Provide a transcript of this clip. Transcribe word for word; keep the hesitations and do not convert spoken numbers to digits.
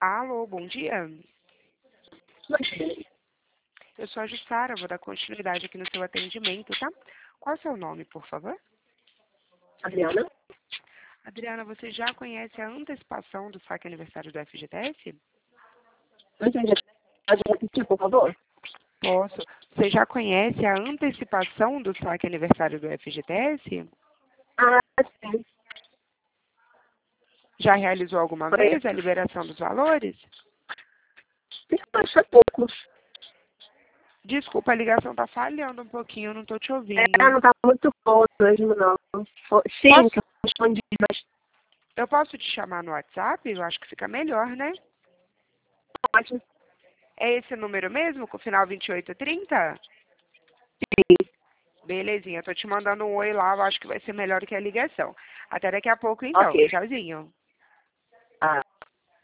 Alô, bom dia. Bom dia. Eu sou a Jussara, vou dar continuidade aqui no seu atendimento, tá? Qual é o seu nome, por favor? Adriana? Adriana, você já conhece a antecipação do saque aniversário do F G T S? Não entendi. Pode repetir, por favor? Posso. Você já conhece a antecipação do saque aniversário do F G T S? Ah, sim. Já realizou alguma Foi. vez a liberação dos valores? Acho poucos. Desculpa, a ligação tá falhando um pouquinho, eu não tô te ouvindo. É, não tá muito bom mesmo, não. Sim, Posso, que eu respondi, mas eu posso te chamar no WhatsApp? Eu acho que fica melhor, né? pode. É esse número mesmo, com o final vinte e oito trinta? Sim. Belezinha, tô te mandando um oi lá, eu acho que vai ser melhor que a ligação. Até daqui a pouco então, Ok. tchauzinho.